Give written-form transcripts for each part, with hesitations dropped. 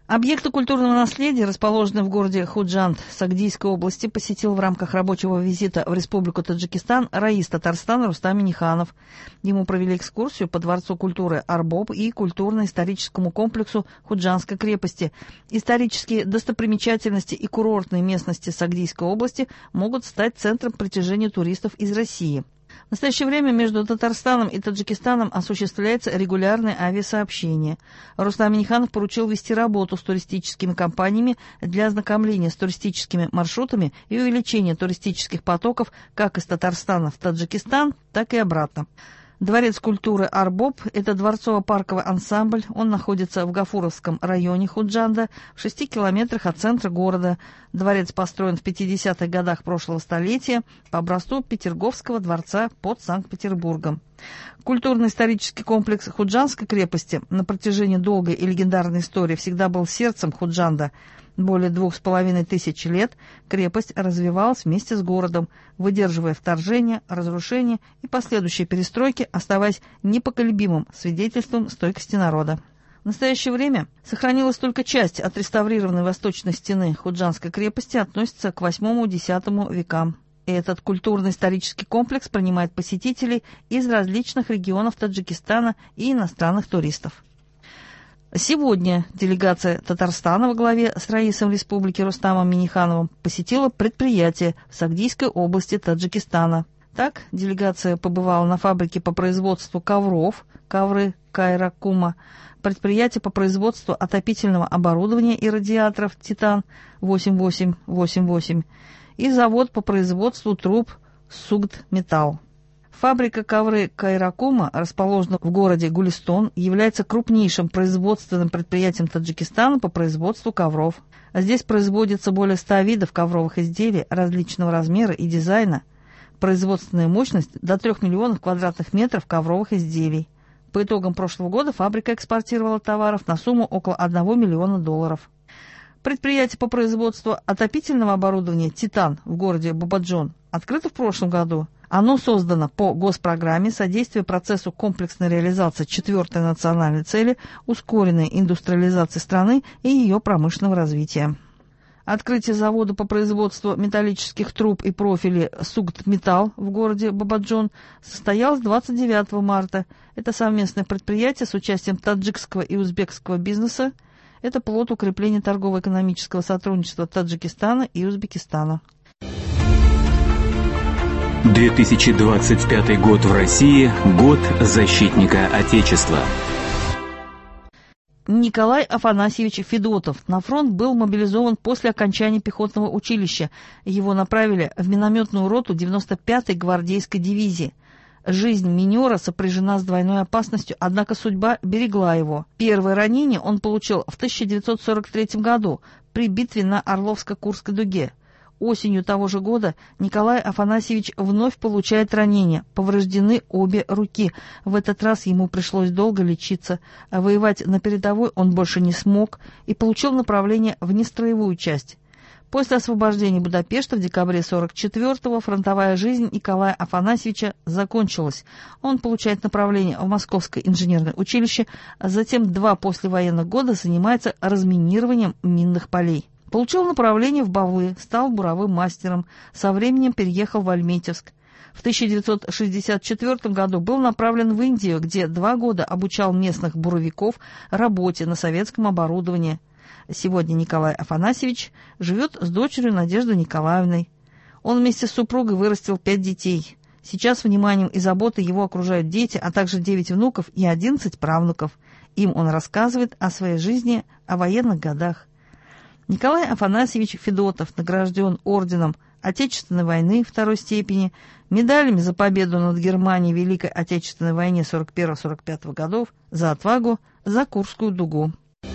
Объекты культурного наследия, расположенные в городе Худжанд Сагдийской области, посетил в рамках рабочего визита в Республику Таджикистан раис Татарстана Рустам Минниханов. Ему провели экскурсию по Дворцу культуры Арбоб и культурно-историческому комплексу Худжандской крепости. Исторические достопримечательности и курортные местности Сагдийской области могут стать центром притяжения туристов из России. В настоящее время между Татарстаном и Таджикистаном осуществляется регулярное авиасообщение. Рустам Минниханов поручил вести работу с туристическими компаниями для ознакомления с туристическими маршрутами и увеличения туристических потоков как из Татарстана в Таджикистан, так и обратно. Дворец культуры Арбоб – это дворцово-парковый ансамбль. Он находится в Гафуровском районе Худжанда, в 6 километрах от центра города. Дворец построен в 50-х годах прошлого столетия по образцу Петерговского дворца под Санкт-Петербургом. Культурно-исторический комплекс Худжандской крепости на протяжении долгой и легендарной истории всегда был сердцем Худжанда. Более 2500 лет крепость развивалась вместе с городом, выдерживая вторжения, разрушения и последующие перестройки, оставаясь непоколебимым свидетельством стойкости народа. В настоящее время сохранилась только часть отреставрированной восточной стены Худжандской крепости, относится к VIII-X векам. Этот культурно-исторический комплекс принимает посетителей из различных регионов Таджикистана и иностранных туристов. Сегодня делегация Татарстана во главе с раисом республики Рустамом Миннихановым посетила предприятие в Сагдийской области Таджикистана. Так, делегация побывала на фабрике по производству ковров, ковры Кайракума, предприятие по производству отопительного оборудования и радиаторов «Титан» 8888 и завод по производству труб «Сугдметалл». Фабрика ковры Кайракума, расположена в городе Гулистон, является крупнейшим производственным предприятием Таджикистана по производству ковров. Здесь производится более 100 видов ковровых изделий различного размера и дизайна. Производственная мощность до 3 миллионов квадратных метров ковровых изделий. По итогам прошлого года фабрика экспортировала товаров на сумму около $1 миллиона. Предприятие по производству отопительного оборудования «Титан» в городе Бабаджон открыто в прошлом году. Оно создано по госпрограмме содействия процессу комплексной реализации 4-й национальной цели ускоренной индустриализации страны и ее промышленного развития. Открытие завода по производству металлических труб и профилей «Сугдметалл» в городе Бабаджон состоялось 29 марта. Это совместное предприятие с участием таджикского и узбекского бизнеса. Это плод укрепления торгово-экономического сотрудничества Таджикистана и Узбекистана. 2025 год в России – год защитника Отечества. Николай Афанасьевич Федотов на фронт был мобилизован после окончания пехотного училища. Его направили в минометную роту 95-й гвардейской дивизии. Жизнь минера сопряжена с двойной опасностью, однако судьба берегла его. Первое ранение он получил в 1943 году при битве на Орловско-Курской дуге. Осенью того же года Николай Афанасьевич вновь получает ранение. Повреждены обе руки. В этот раз ему пришлось долго лечиться. Воевать на передовой он больше не смог и получил направление в нестроевую часть. После освобождения Будапешта в декабре 1944-го фронтовая жизнь Николая Афанасьевича закончилась. Он получает направление в Московское инженерное училище, а затем 2 послевоенных года занимается разминированием минных полей. Получил направление в Бавлы, стал буровым мастером, со временем переехал в Альметьевск. В 1964 году был направлен в Индию, где 2 года обучал местных буровиков работе на советском оборудовании. Сегодня Николай Афанасьевич живет с дочерью Надеждой Николаевной. Он вместе с супругой вырастил 5 детей. Сейчас вниманием и заботой его окружают дети, а также 9 внуков и 11 правнуков. Им он рассказывает о своей жизни, о военных годах. Николай Афанасьевич Федотов награжден орденом Отечественной войны 2 степени, медалями за победу над Германией в Великой Отечественной войне 41-45 годов, за отвагу, за Курскую дугу.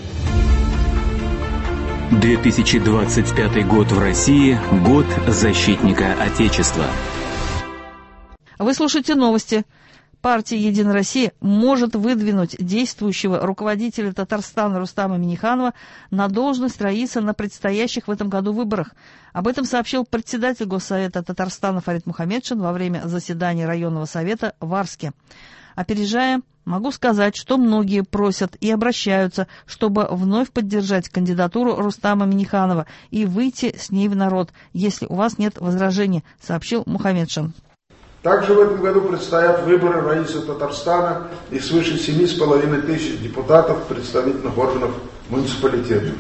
2025 год в России – год защитника Отечества. Вы слушаете новости. Партия «Единая Россия» может выдвинуть действующего руководителя Татарстана Рустама Минниханова на должность раиса на предстоящих в этом году выборах. Об этом сообщил председатель Госсовета Татарстана Фарид Мухамедшин во время заседания районного совета в Арске. Опережая Могу сказать, что многие просят и обращаются, чтобы вновь поддержать кандидатуру Рустама Минниханова и выйти с ней в народ, если у вас нет возражений, сообщил Мухаммедшин. Также в этом году предстоят выборы Раисы Татарстана и свыше 7,5 тысяч депутатов представительных органов муниципалитетов.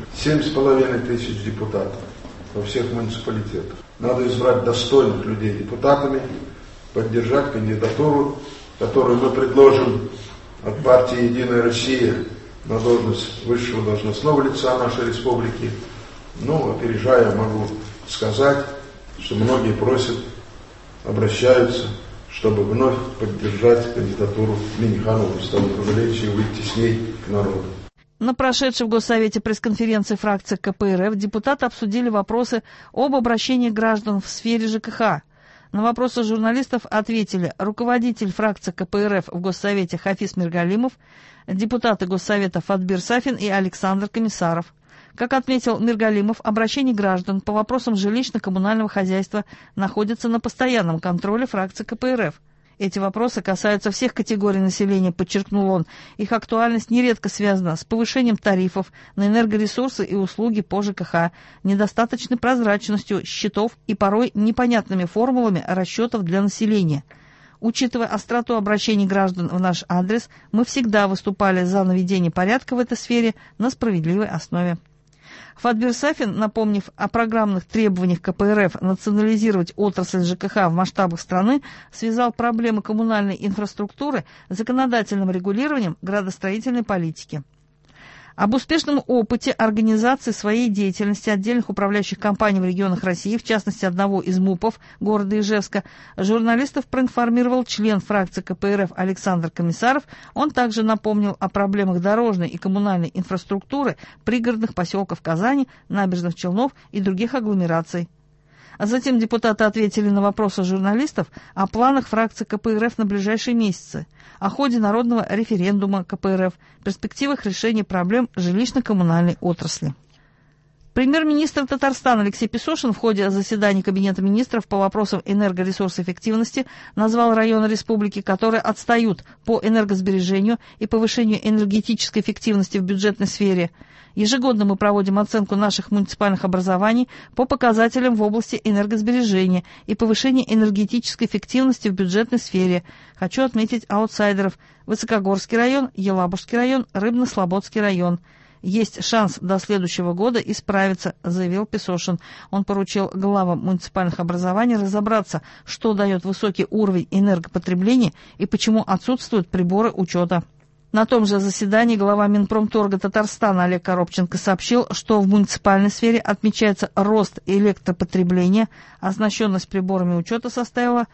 7,5 тысяч депутатов во всех муниципалитетах. Надо избрать достойных людей депутатами, поддержать кандидатуру, которую мы предложим от партии «Единая Россия» на должность высшего должностного лица нашей республики. Опережая, могу сказать, что многие просят, обращаются, чтобы вновь поддержать кандидатуру Минниханова Рустама Нургалиевича и выйти с ней к народу. На прошедшей в Госсовете пресс-конференции фракции КПРФ депутаты обсудили вопросы об обращении граждан в сфере ЖКХ. На вопросы журналистов ответили руководитель фракции КПРФ в Госсовете Хафиз Миргалимов, депутаты Госсовета Фатбир Сафин и Александр Комиссаров. Как отметил Миргалимов, обращение граждан по вопросам жилищно-коммунального хозяйства находится на постоянном контроле фракции КПРФ. Эти вопросы касаются всех категорий населения, подчеркнул он. Их актуальность нередко связана с повышением тарифов на энергоресурсы и услуги по ЖКХ, недостаточной прозрачностью счетов и порой непонятными формулами расчетов для населения. Учитывая остроту обращений граждан в наш адрес, мы всегда выступали за наведение порядка в этой сфере на справедливой основе. Фатбир Сафин, напомнив о программных требованиях КПРФ национализировать отрасль ЖКХ в масштабах страны, связал проблемы коммунальной инфраструктуры с законодательным регулированием градостроительной политики. Об успешном опыте организации своей деятельности отдельных управляющих компаний в регионах России, в частности одного из МУПов города Ижевска, журналистов проинформировал член фракции КПРФ Александр Комиссаров. Он также напомнил о проблемах дорожной и коммунальной инфраструктуры пригородных поселков Казани, Набережных Челнов и других агломераций. А затем депутаты ответили на вопросы журналистов о планах фракции КПРФ на ближайшие месяцы, о ходе народного референдума КПРФ, перспективах решения проблем жилищно-коммунальной отрасли. Премьер-министр Татарстана Алексей Песошин в ходе заседания Кабинета министров по вопросам энергоресурсоэффективности назвал районы республики, которые отстают по энергосбережению и повышению энергетической эффективности в бюджетной сфере. Ежегодно мы проводим оценку наших муниципальных образований по показателям в области энергосбережения и повышения энергетической эффективности в бюджетной сфере. Хочу отметить аутсайдеров: Высокогорский район, Елабужский район, Рыбно-Слободский район. Есть шанс до следующего года исправиться, заявил Песошин. Он поручил главам муниципальных образований разобраться, что дает высокий уровень энергопотребления и почему отсутствуют приборы учета. На том же заседании глава Минпромторга Татарстана Олег Коробченко сообщил, что в муниципальной сфере отмечается рост электропотребления, а оснащенность приборами учета составила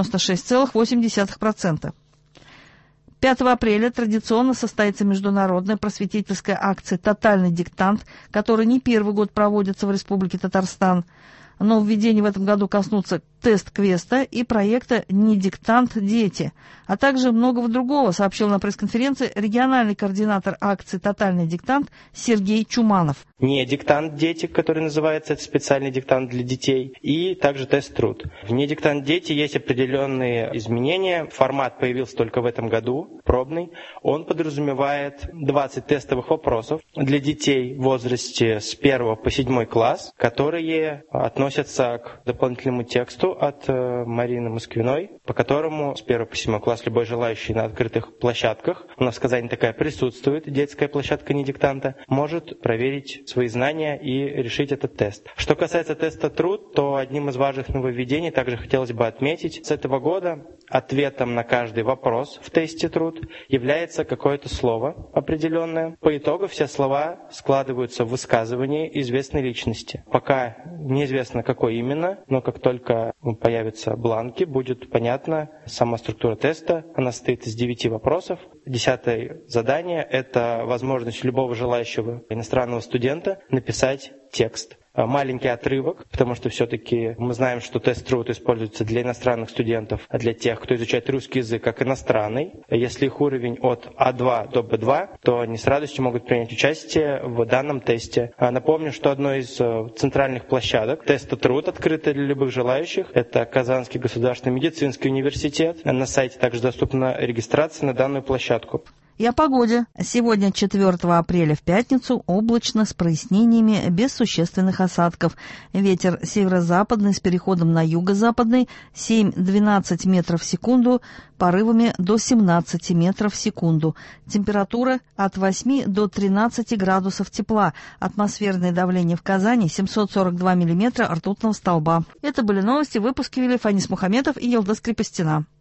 96,8%. 5 апреля традиционно состоится международная просветительская акция «Тотальный диктант», которая не первый год проводится в Республике Татарстан. Нововведений в этом году коснутся тест-квеста и проекта «Не диктант, дети», а также многого другого, сообщил на пресс-конференции региональный координатор акции «Тотальный диктант» Сергей Чуманов. Не диктант дети, который называется, это специальный диктант для детей, и также тест-труд. В не диктант дети есть определенные изменения. Формат появился только в этом году, пробный. Он подразумевает 20 тестовых вопросов для детей в возрасте с 1 по 7 класс, которые относятся к дополнительному тексту от Марины Москвиной, по которому с 1 по 7 класс любой желающий на открытых площадках, у нас в Казани такая присутствует, детская площадка не диктанта, может проверить свои знания и решить этот тест. Что касается теста труд, то одним из важных нововведений также хотелось бы отметить, с этого года ответом на каждый вопрос в тесте труд является какое-то слово определенное. По итогу все слова складываются в высказывание известной личности. Пока неизвестно, какой именно, но как только появятся бланки, будет понятна сама структура теста. Она состоит из 9 вопросов. 10-е задание – это возможность любого желающего иностранного студента написать текст. маленький отрывок, потому что все-таки мы знаем, что тест ТРУД используется для иностранных студентов, а для тех, кто изучает русский язык как иностранный. Если их уровень от А2 до Б2, то они с радостью могут принять участие в данном тесте. Напомню, что одной из центральных площадок теста ТРУД, открытой для любых желающих, это Казанский государственный медицинский университет. На сайте также доступна регистрация на данную площадку. И о погоде. Сегодня, 4 апреля, в пятницу, облачно, с прояснениями, без существенных осадков. Ветер северо-западный с переходом на юго-западный, 7-12 метров в секунду, порывами до 17 метров в секунду. Температура от 8 до 13 градусов тепла. Атмосферное давление в Казани 742 миллиметра ртутного столба. Это были новости, выпуски вели Фанис Мухаметов и Елдос Крепостина.